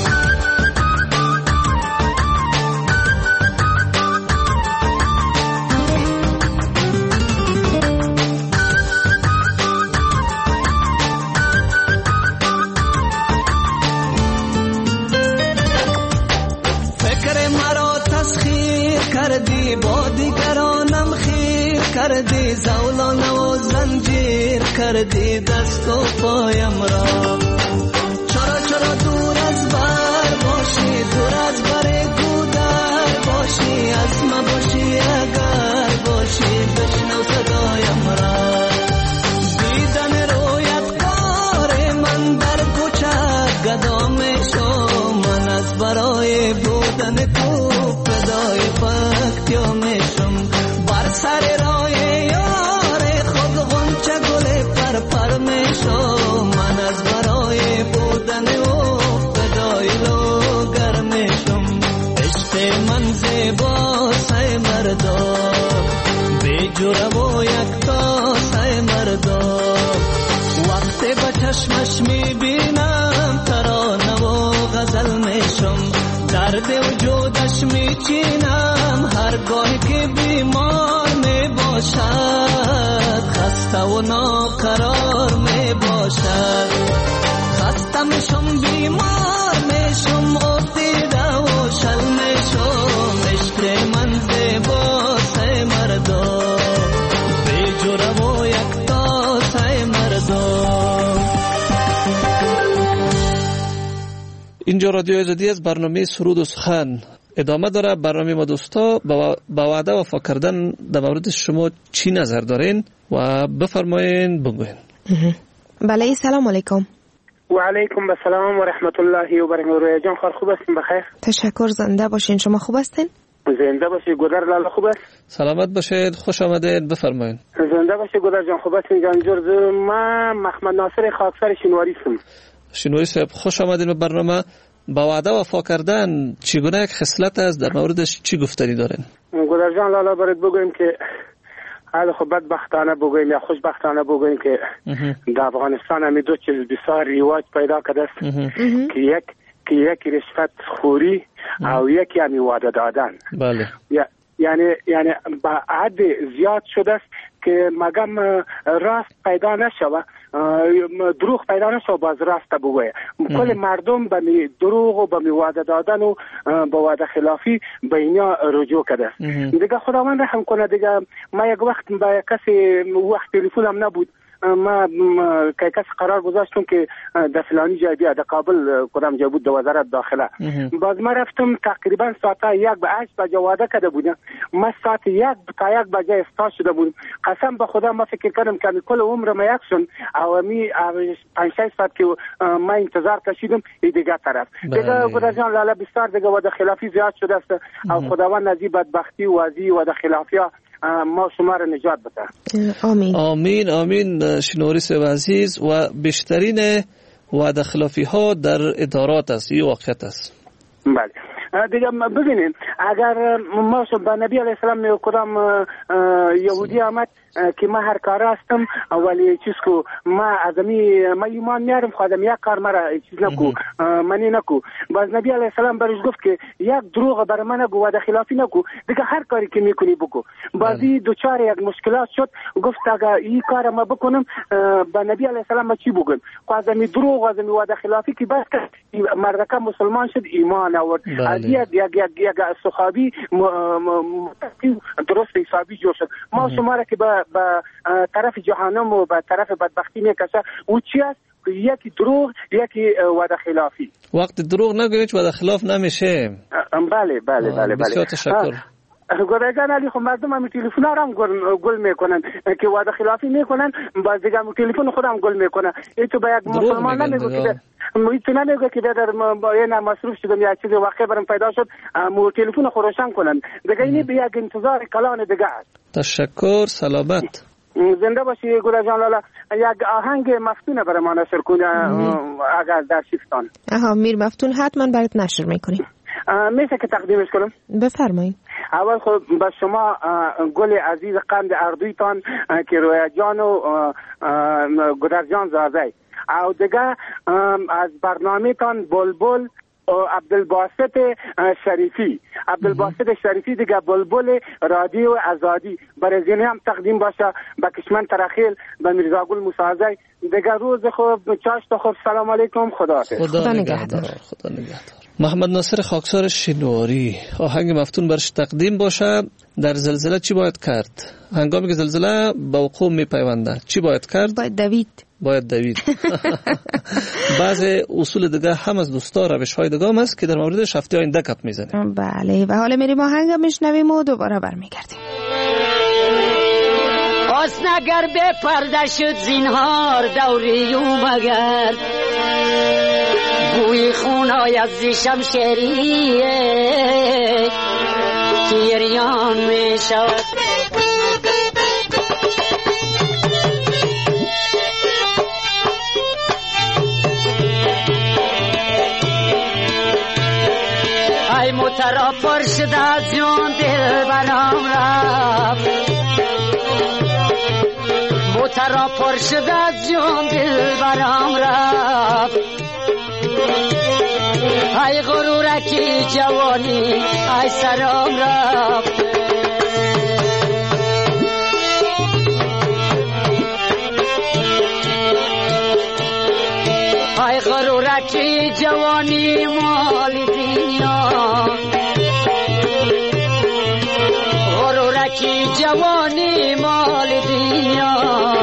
کردی با دیگرانم خیر کردی زولان و زنجیر کردی دست و پایم را چرا دور از بر باشی دور از بر گودر باشی از ما باشی اگر باشی بشنو صدایم را دیدن رویت کار من در کوچه گدا میشم من از برای بودن تو فدای فکتیا میشم بر سر رای یار خود غنچه گل پر میشم من از برای بودن و فدای لوگر میشم عشق من زیبا سای مردا بی جرم و یکتا سای مردا وقتی به چشمش میبینم ترانه و غزل میشم درد وجودش میچینم هرگاه که بیمار میباشد خسته و ناقرار میباشد خسته میشم بیمار میشم افتیده و شل میشم عشق من زیبا سای مردا بی جرم و یکتا سای مردا اینجا رادیو آزادی از برنامه سرود و سخن ادامه داره. برنامه ما دوستا با وعده وفا کردن در مورد شما چی نظر دارین و بفرمایین بگوین. بله سلام علیکم. و علیکم السلام و رحمت الله و برکاته. جان خال خوب هستین؟ بخیر. تشکر. زنده باشین. شما خوب هستین؟ زنده باشی. گودر لاله خوب است؟ سلامت باشید. خوش آمدید. بفرمایید. زنده باشی گودر جان. خوب هستین جان جرز؟ ما محمد ناصر خاکسر شینواری هستم. شینواری صاحب خوش آمدید به برنامه. با وعده وفا کردن چگونه یک خصلت است، در موردش چی گفتنی دارین؟ گودر جان لاله برات بگویم که حالا خب بدبختانه بگویم یا خوشبختانه بگویم که در افغانستان همی دو چیز بسیار رواج پیدا کرده است که یک رشوت خوری او یکی همی وعده دادن. بله. یعنی به حد زیاد شده است که مگم راست پیدا نشوه، دروغ پیدا نشوه باز راست بگویه. کل مردم به می دروغ و به می وعده دادن و به وعده خلافی به اینا رجوع کرده. دیگه خداوند رحم کنه. دیگه ما یک وقت با کسی وقت تلفنم نبود، ما که کسی قرار گذاشتم که در فلانی جای بیا، در کابل کدام جای بود، در وزارت داخله. باز ما رفتم تقریبا ساعت 1 بجه وعده کرده بودم. ما ساعت 1 تا 1 بجه استا شده بودم. قسم به خدا ما فکر کردم که کل عمر ما یک شون او می 5-6 ساعت که ما انتظار کشیدم دیگه طرف. دیگه گودر جان لاله بسیار دیگه وعده خلافی زیاد شده است او خداوند از این بدبختی و از این وعده خلافی ما شما را نجات بده. آمین. آمین آمین. شینواری صاحب عزیز، و بیشترین وعده خلافی ها در ادارات است، این واقعیت است. بله دیگه ببینید، اگر ما به نبی علیه السلام کدام یهودی آمد که ما هر کار هستم ولی چیز کو ما ادمی ما ایمان میارم خودم یک کار مرا چیز نکو منی نکو. باز نبی علیه السلام برش گفت که یک دروغ بر من نگو و خلافی نکو، دیگه هر کاری که میکنی بگو. بازی دوچار یک مشکلات شد، گفت اگر این کار ما بکنم به نبی علیه السلام ما چی بگم؟ خودم دروغ و ادمی و خلافی که بس مردکه مسلمان شد ایمان آورد. از یک صحابی درست حسابی جور شد. ما شما را که به طرف جهنم و به طرف بدبختی میکشه او چی است؟ یکی دروغ یکی وعده خلافی. وقت دروغ نگویید وعده خلاف نمیشه. بله. بسیار تشکر. گرایگان علی خب مردم هم تلفن ها هم گل میکنن که وعده خلافی میکنن، باز دیگه تلفن خودم گل میکنن. این تو باید مسلمان نمیگه که میتونه نمیگه که در این مصروف شدم یا چیزی واقع برام پیدا شد تلفن خود روشن کنن دیگه. این به یک انتظار کلان دیگه است. تشکر، سلامت. زنده باشی گل جان لالا. یک آهنگ مفتون برای ما نشر کنه اگر در شیفتان. میر مفتون حتما برات نشر میکنیم. میشه که تقدیمش کنم؟ بفرمایید. اول خب با شما گل عزیز قند اردویتان که رویا جان و گدر جان زاده او دیگه از برنامه تان بلبل عبدالباسط شریفی دیگه بلبل رادیو آزادی برای زینه هم تقدیم باشه. با کشمن ترخیل به میرزا گل موسازی دیگه. روز خوب، چاشت خوب، سلام علیکم، خدا نگهدار. محمد ناصر خاکسار شینواری، آهنگ مفتون برش تقدیم باشه. در زلزله چی باید کرد؟ هنگامی که زلزله به وقوع میپیونده چی باید کرد؟ باید دوید. بعض اصول دیگه هم از دوستا روش های دیگه هم هست که در موردش هفته آینده گپ میزنیم. بله، و حالا میریم آهنگ میشنویم و دوباره برمیگردیم. آس نگر به پرده شد زینهار دوری مگر گوی خونای از شمشیریه کیریان می شود. ای مترا پرشد از جون دل برام رفت، مترا پرشد از جون دل برام رفت. ای غرورکی جوانی ای سرام رفت. ای غرورکی جوانی مال دنیا، غرورکی جوانی مال دنیا.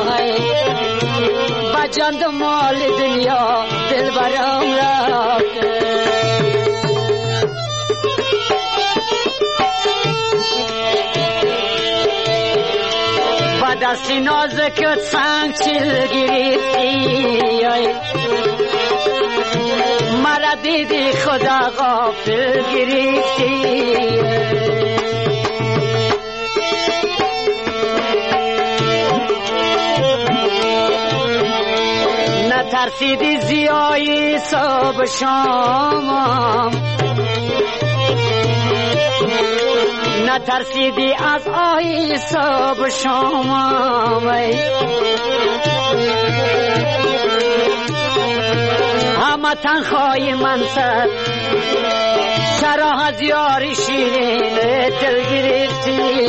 بجند مال دنیا دل برام رفت. با دستی نازکت سنگ چیل گریفتی، مرا دیدی خدا غافل گریفتی. نترسیدی زیایی صبح شامم، نترسیدی از آی صبح شامم. همه تنخوای من سر چرا از یاری شیرین دل گرفتی.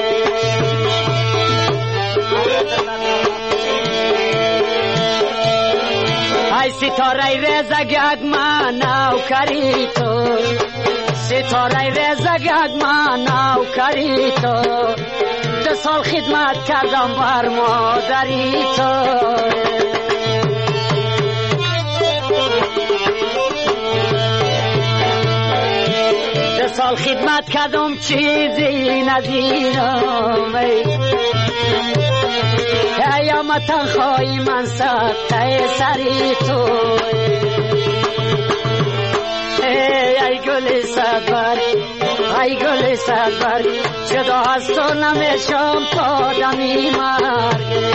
ای ستاره رزگگ من نوکری تو، ستاره رزگگ من نوکری تو. 2 سال خدمت کردم بر مادری تو. 2 سال خدمت کردم چیزی ندیدم. قیامتا خواهی من سخته سری تو. ای گل صبر، ای گل صبر، جدا از تو نمیشم تا دمی مرگ.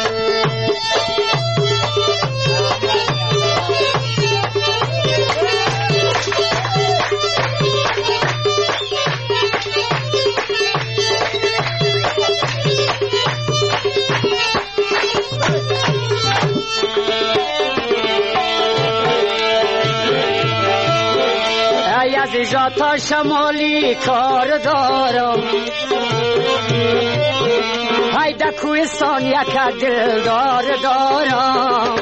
از جا تا شمالی کار دارم، های در کوهستان یک دلدار دارم.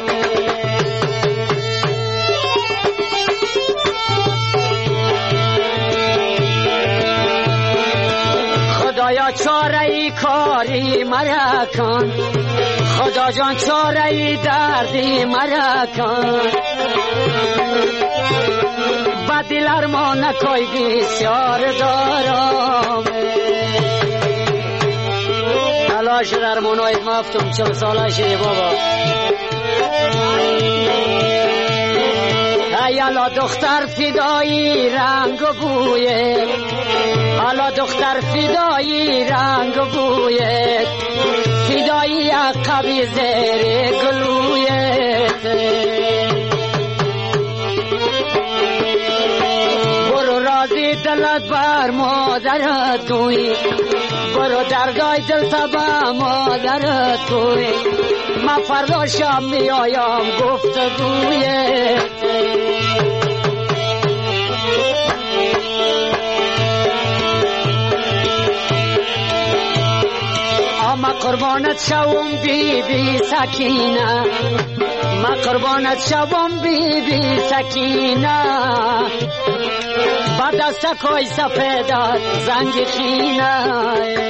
خدایا چاره ای کاری مرا کن خدا جان چاره ای دردی مرا کن با دل ارمان کوی بسیار دارم تلاش درمانای مفتم 40 ساله شده بابا حالا دختر فدایی رنگ و بویه حالا دختر فدایی رنگ و بویه فدایی عقبی زیر گلویه برو راضی دلت بر مادرت توی برو درگاه دل تبا مادرت توی من فردا شب میایم گفتگویه اما قربانت شوم بی بی سکینه ما قربانت شوم بی بی سکینه با دست کوی سفیدت زنگ خینه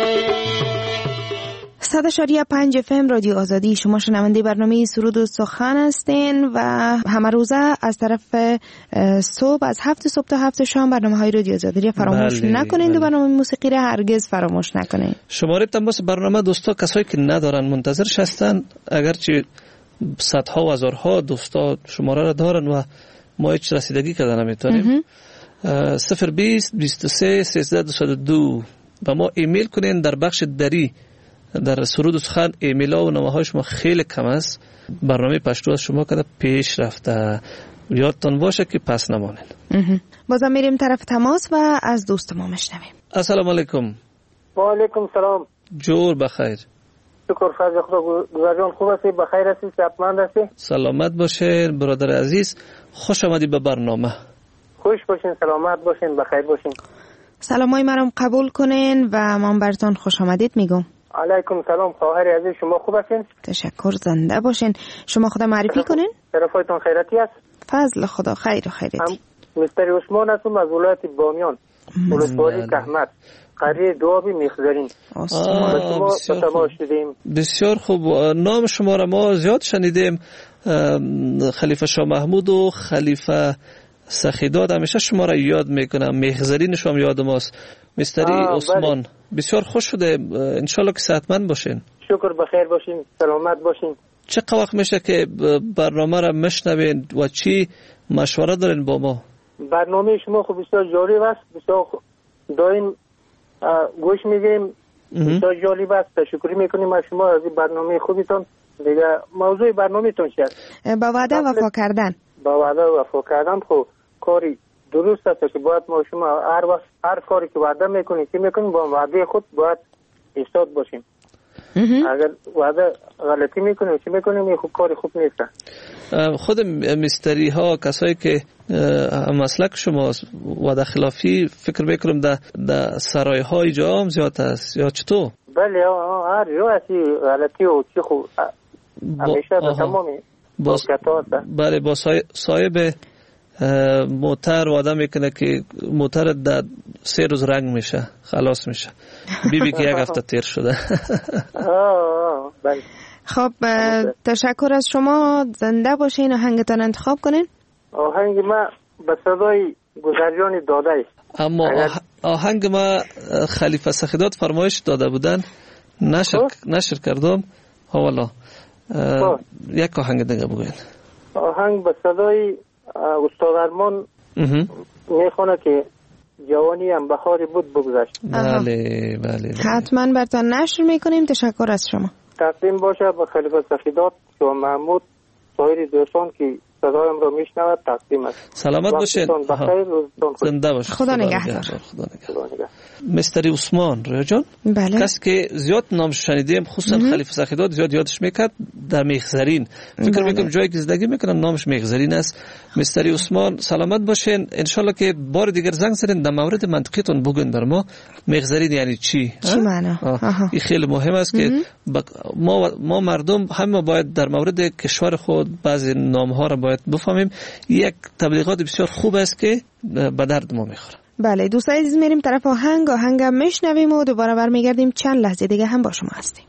100.5 FM رادیو آزادی. شما شنونده برنامه سرود و سخن هستین و همه روزه از طرف صبح از 7 صبح تا 7 شام برنامه های رادیو آزادی فراموش نکنین و برنامه موسیقی را هرگز فراموش نکنین. شماره تماس برنامه دوستا کسایی که ندارن منتظرش هستن، اگرچه صدها و هزارها دوستا شماره را دارن و ما هیچ رسیدگی کردن نمیتونیم. 020 23 13 202 و ما ایمیل کنین در بخش دری در سرود و سخن. ایمیل ها و نامه های شما خیلی کم است. برنامه پشتو از شما کده پیش رفته، یادتان باشه که پس نمانین. بازم میریم طرف تماس و از دوست ما مشنویم. السلام علیکم. و علیکم سلام. جور بخیر. شکر فضل خدا. گذارجان خوب هستی؟ بخیر هستی؟ صحتمند هستی؟ سلامت باشین برادر عزیز، خوش آمدی به برنامه. خوش باشین، سلامت باشین، بخیر باشین. سلامای مرام قبول کنین و من براتون خوش آمدید میگم. علیکم سلام خواهر عزیز، شما خوب هستین؟ تشکر، زنده باشین. شما خدا معرفی کنین. طرفایتون خیراتی است؟ فضل خدا، خیر و خیراتی. مستر عثمان هستم از ولایت بامیان، ولسوالی کهمت، قریه دوابی میخزرین. بسیار خوب. نام شما را ما زیاد شنیدیم، خلیفه شاه محمود و خلیفه سخیداد همیشه شما را یاد میکنم، میخزرین شما یاد ماست. مستری عثمان بسیار خوش شده، انشالله که صحتمند باشین. شکر، بخیر باشین، سلامت باشین. چه وقت میشه که برنامه را میشنوین و چی مشوره دارین با ما؟ برنامه شما خوب بسیار جالب است، بسیار دائم گوش میگیم، بسیار جالب است. تشکر میکنیم از شما از برنامه خوبتون. دیگه موضوع برنامه تون چیه؟ با وعده وفا کردن. با وعده وفا کردن خب کاری درست است که باید ما شما هر کاری که وعده میکنیم که میکنیم با وعده خود باید ایستاد باشیم. اگر وعده غلطی میکنیم چی میکنیم این خوب کاری خوب نیست. خود مستری ها کسایی که مسلک شماست وعده خلافی فکر میکنم در سرای های جا هم زیاد است یا چطور؟ بله هر جا هستی غلطی و چی خوب همیشه به تمامی بله با صاحب موتر وعده میکنه که موتر در 3 روز رنگ میشه، خلاص میشه. بیبی که 1 هفته تیر شده. خب تشکر از شما، زنده باشین. آهنگتان انتخاب کنین. آهنگ ما به صدای گذرجان داده است. اما آهنگ ما خلیفه سخیداد فرمایش داده بودن، نشر کردم. حالا یک آهنگ دیگه بگوین. آهنگ به صدای استاد ارمان میخونه که جوانی هم بهاری بود بگذشت. بله بله حتما براتون نشر میکنیم. تشکر از شما. تقدیم باشه به خلیفه سخیداد شاه محمود، سایر دوستان که صدایم رو میشنود تقدیم است. سلامت باشین، زنده باشین. خدا نگهدار. مستری عثمان رویا جان، بله. کسی که زیاد نامش شنیدیم خصوصا خلیفه سخیداد زیاد یادش میکرد در میخزرین. فکر میکنم جایی که زندگی میکنم نامش میخزرین است. مستری عثمان سلامت باشین. انشالله که بار دیگر زنگ زدین در مورد منطقیتون بگوین در ما میخزرین یعنی چی معنی. این خیلی مهم است که ما مردم همه باید در مورد کشور خود بعضی نامها را باید بفهمیم. یک تبلیغات بسیار خوب است که به درد ما میخوره. بله دوستان عزیز میریم طرف آهنگ هم میشنویم و دوباره برمیگردیم. چند لحظه دیگه هم با شما هستیم.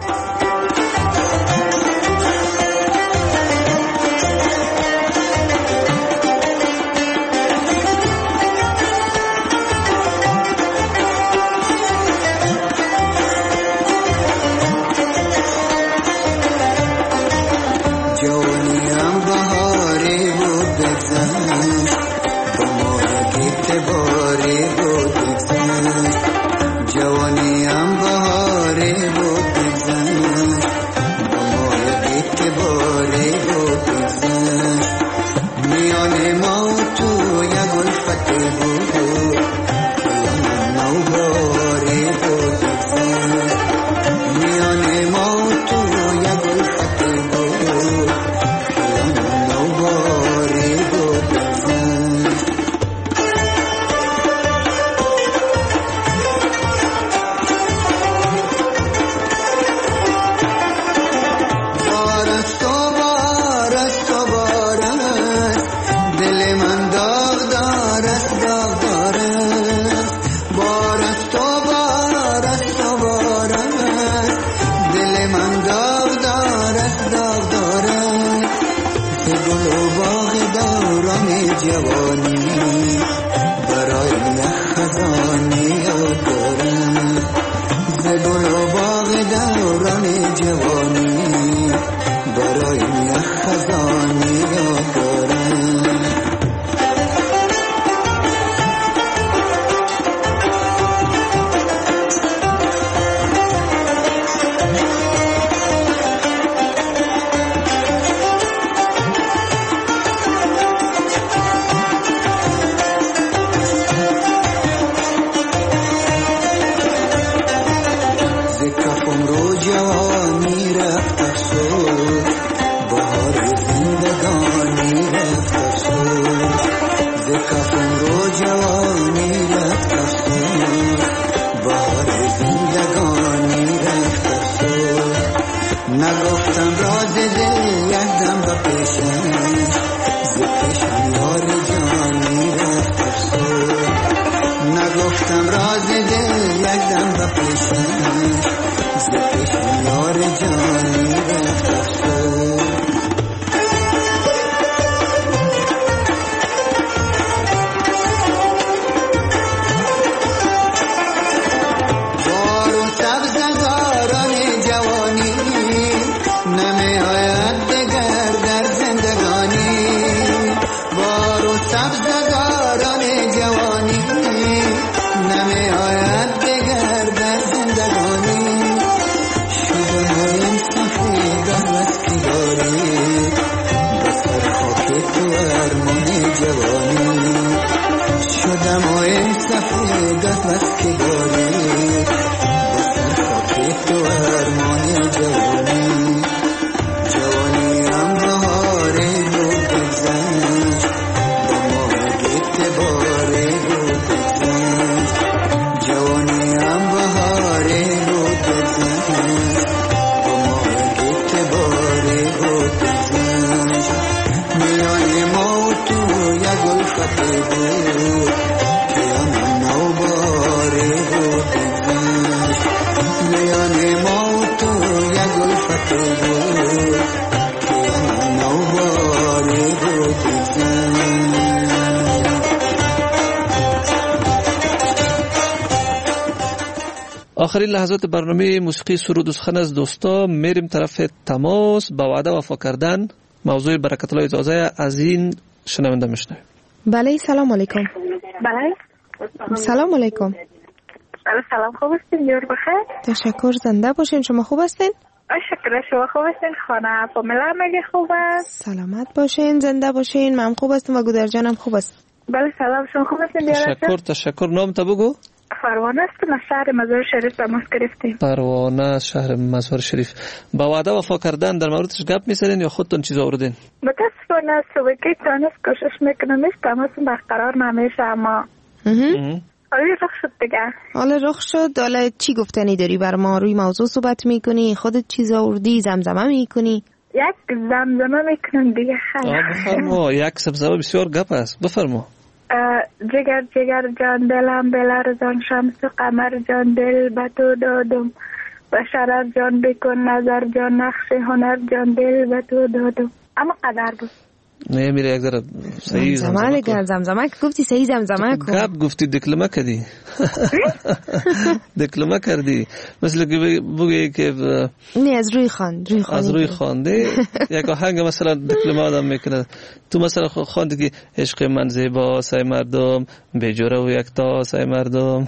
آخرین لحظات برنامه موسیقی سرود و سخن از دوستا میریم طرف تماس. با وعده وفا کردن موضوع برکت الله اجازه از این شنونده میشنویم. بله سلام علیکم. بله سلام علیکم. سلام خوب هستین؟ جور بخیر. تشکر زنده باشین. شما خوب هستین؟ شکر شما خوب هستین؟ خانه فامیلا مگه خوب است؟ سلامت باشین زنده باشین. من خوب هستم و گودر جانم خوب است. بله سلام شما خوب هستین؟ تشکر. نام تا بگو. پروانه است از شهر مزار شریف تماس گرفتیم. پروانه شهر مزار شریف. با وعده وفا کردن در موردش گپ می‌زنین یا خودتون چیز آوردین؟ متاسفانه صبحی تانست کوشش میکنم تماس برقرار نمیشه اما حالا رخ شد دیگه. حالا رخ شد. حالا چی گفتنی داری بر ما؟ روی موضوع صحبت میکنی؟ خودت چیز آوردی؟ زمزمه میکنی؟ یک زمزمه میکنم دیگه. خیلی بفرما. یک زمزمه بسیار گپ است. بفرما. جگر جگر جان دلم بلرزان شمس و قمر جان دل به تو دادم و شرر جان بکن نظر جان نقش هنر جان دل به تو دادم. اما قدر بود نه میره یک ذره صحیح زمزمه کن. زمزمه گفتی صحیح زمزمه کن. گپ گفتی دکلمه کردی. دکلمه کردی مثل که بگی که نه از روی خواند از روی خوانده یک آهنگ مثلا دکلمه آدم میکنه. تو مثلا خواندی که عشق من زیبا سای مردم بجوره و یکتا سای مردم.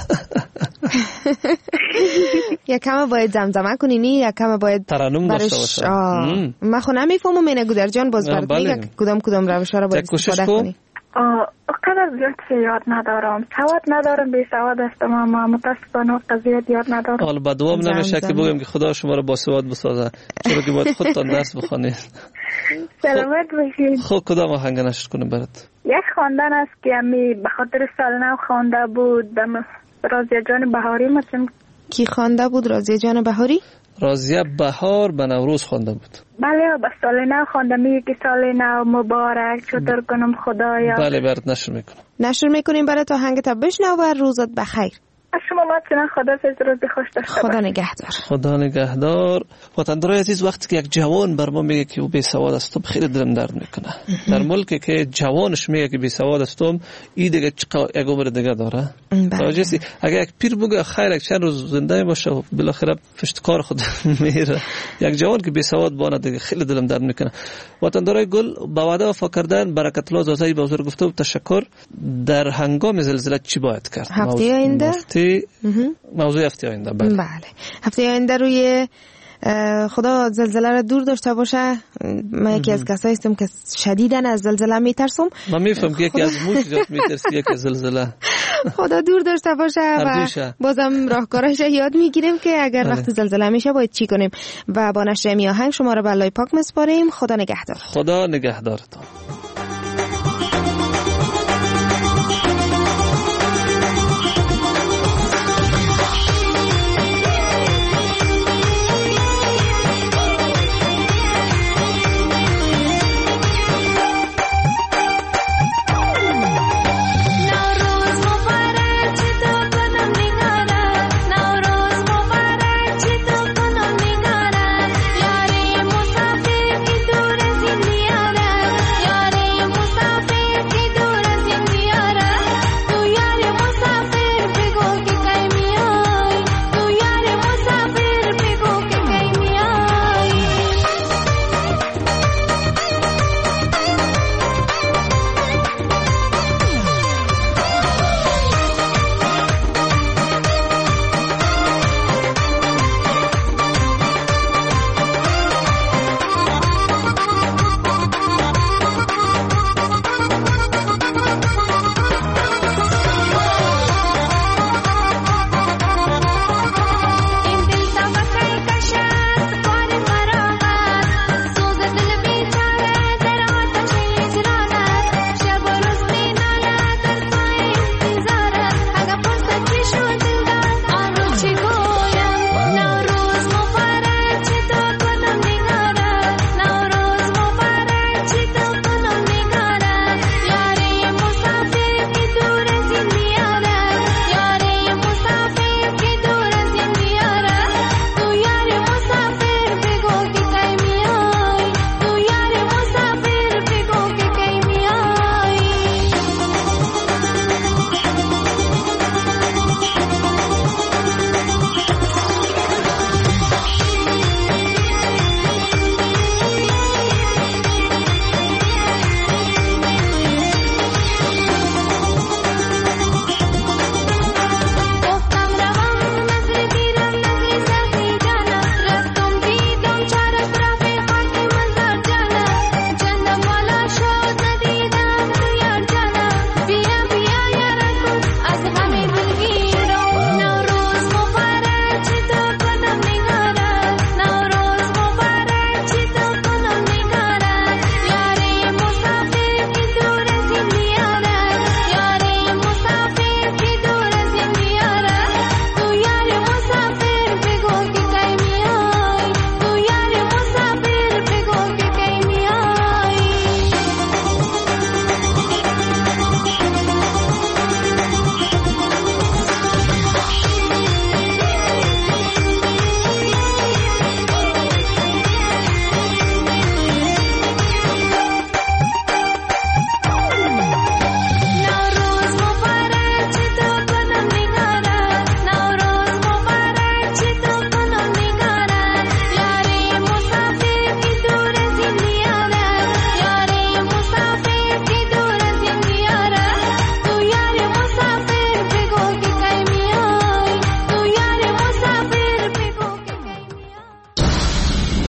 یا کم باید زمزمه کنی نی یا کم باید ترانم داشته باشه. من خود نمیفهمم اینه گودر جان باز برد میگه کدام روش را باید استفاده کنی. قدر زیاد یاد ندارم، سواد ندارم، بی سواد هستم اما متاسفانه قضیه یاد ندارم. حالا بدوام نمیشه که بگم که خدا شما را با سواد بسازه، چرا که باید خودتان درس بخونید. سلامت باشید. خب کدام آهنگ نشر کنیم برات؟ یک خواندن است که امی به خاطر سال نو خوانده بود، راضیه جان بهاری. مثلا کی خوانده بود؟ راضیه جان بهاری؟ راضیه بهار به نوروز خوانده بود. بله به سال نو خوانده. میگه که سال نو مبارک، چطور کنم خدایا. بله برات نشر میکنیم برات آهنگ تا بشنو و روزت بخیر. شما مثلا خدافظ، روز خوش داشته خدا نگهدار. خدا نگهدار. وطندارای عزیز، وقتی که یک جوان بر ما میگه که او بی سواد است، خیلی دلم درد میکنه. در ملکی که جوانش میگه که بی سواد است، این دیگه یک عمر دیگه داره. توجهی اگه یک پیر بگه خیر یک چند روز زنده باشه و بالاخره پشت کار خود میره، یک جوان که بی سواد بانه دیگه خیلی دلم درد میکنه. وطندارای گل با وعده وفا کردن. برکت الله زازایی بزرگ گفته بود تشکر. در هنگام زلزله چی باید کرد؟ هفته آینده موضوع هفته آینده. بله هفته آینده روی خدا زلزله را دور داشته باشه. من یکی از کسایی هستم که شدیداً از زلزله میترسم. من میفهم که یکی از موجودات میترسی، یکی از زلزله. خدا دور داشته باشه و بازم راهکارش یاد میگیریم که اگر وقت زلزله میشه باید چی کنیم. و با نشر می آهنگ شما را به الله پاک میسپاریم. خدا نگهدار. خدا نگهدارتان.